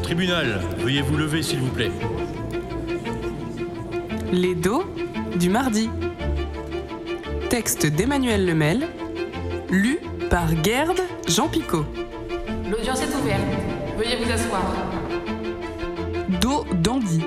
Tribunal, veuillez vous lever s'il vous plaît. Les dos du mardi. Texte d'Emmanuel Lemel, lu par Gerd Jean Picot. L'audience est ouverte. Veuillez vous asseoir. Dos dandy.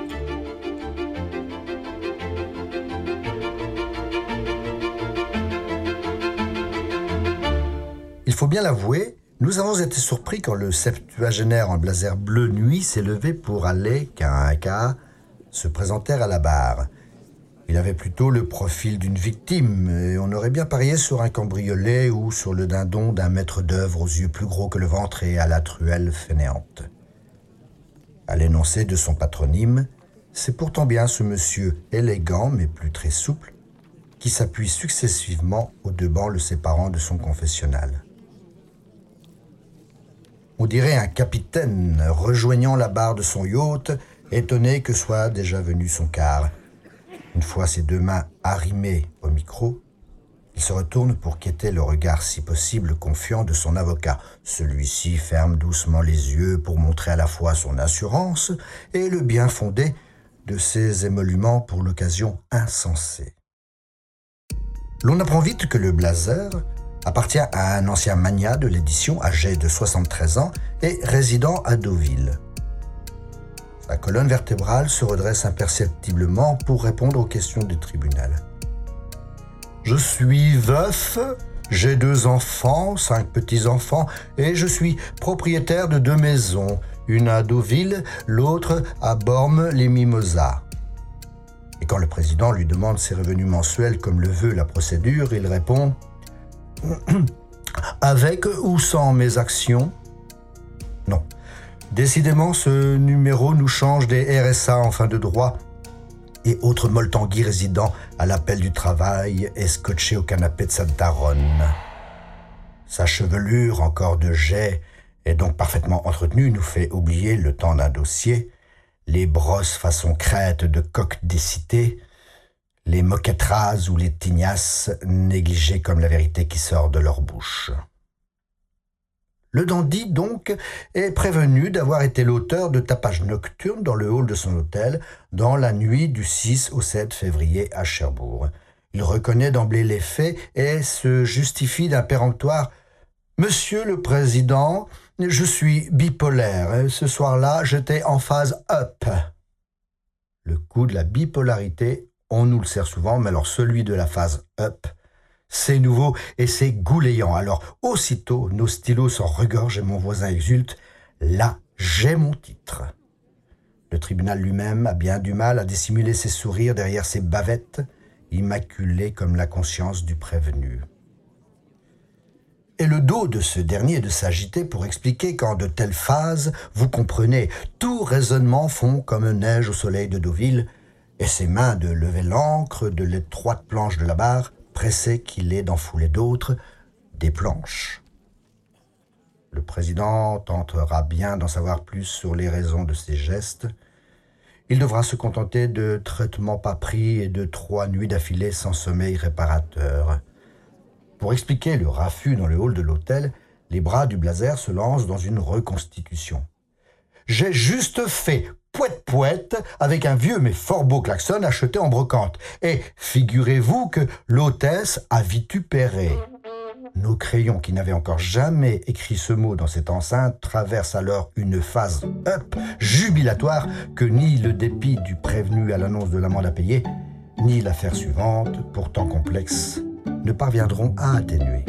Il faut bien l'avouer, nous avons été surpris quand le septuagénaire en blazer bleu nuit s'est levé pour aller, qu'à un quart, se présenter à la barre. Il avait plutôt le profil d'une victime, et on aurait bien parié sur un cambriolé ou sur le dindon d'un maître d'œuvre aux yeux plus gros que le ventre et à la truelle fainéante. À l'énoncé de son patronyme, c'est pourtant bien ce monsieur élégant, mais plus très souple, qui s'appuie successivement aux deux bancs le séparant de son confessionnal. On dirait un capitaine rejoignant la barre de son yacht, étonné que soit déjà venu son quart. Une fois ses deux mains arrimées au micro, il se retourne pour quêter le regard si possible confiant de son avocat. Celui-ci ferme doucement les yeux pour montrer à la fois son assurance et le bien fondé de ses émoluments pour l'occasion insensée. L'on apprend vite que le blazer appartient à un ancien magnat de l'édition âgé de 73 ans et résidant à Deauville. Sa colonne vertébrale se redresse imperceptiblement pour répondre aux questions du tribunal. « Je suis veuf, j'ai 2 enfants, 5 petits-enfants, et je suis propriétaire de 2 maisons, une à Deauville, l'autre à Bormes-les-Mimosas. » Et quand le président lui demande ses revenus mensuels comme le veut la procédure, il répond « Avec ou sans mes actions ?» Non. Décidément, ce numéro nous change des RSA en fin de droit et autres molletanguis résidant à l'appel du travail et scotchés au canapé de sa daronne. Sa chevelure, encore de jet, et donc parfaitement entretenue, nous fait oublier le temps d'un dossier, les brosses façon crête de coq des cités, les moquettes rases ou les tignasses négligées comme la vérité qui sort de leur bouche. Le dandy, donc, est prévenu d'avoir été l'auteur de tapages nocturnes dans le hall de son hôtel dans la nuit du 6 au 7 février à Cherbourg. Il reconnaît d'emblée les faits et se justifie d'un péremptoire « Monsieur le Président, je suis bipolaire. Ce soir-là, j'étais en phase up. » Le coup de la bipolarité, on nous le sert souvent, mais alors celui de la phase up, c'est nouveau et c'est goulayant. Alors, aussitôt, nos stylos s'en regorgent et mon voisin exulte. Là, j'ai mon titre. Le tribunal lui-même a bien du mal à dissimuler ses sourires derrière ses bavettes, immaculées comme la conscience du prévenu. Et le dos de ce dernier est de s'agiter pour expliquer qu'en de telles phases, vous comprenez, tout raisonnement fond comme neige au soleil de Deauville, et ses mains de lever l'encre de l'étroite planche de la barre, pressé qu'il est d'en fouler d'autres, des planches. Le président tentera bien d'en savoir plus sur les raisons de ses gestes. Il devra se contenter de traitements pas pris et de 3 nuits d'affilée sans sommeil réparateur. Pour expliquer le raffut dans le hall de l'hôtel, les bras du blazer se lancent dans une reconstitution. « J'ai juste fait pouette-pouette avec un vieux mais fort beau klaxon acheté en brocante. Et figurez-vous que l'hôtesse a vitupéré. » Nos crayons qui n'avaient encore jamais écrit ce mot dans cette enceinte traversent alors une phase up jubilatoire que ni le dépit du prévenu à l'annonce de l'amende à payer, ni l'affaire suivante, pourtant complexe, ne parviendront à atténuer.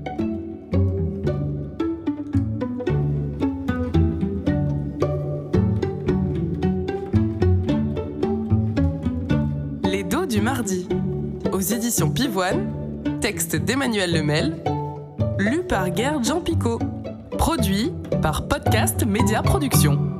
Les dos du mardi. Aux éditions Pivoine, texte d'Emmanuel Lemel, lu par Gerd Jean Picot, produit par Podcast Média Productions.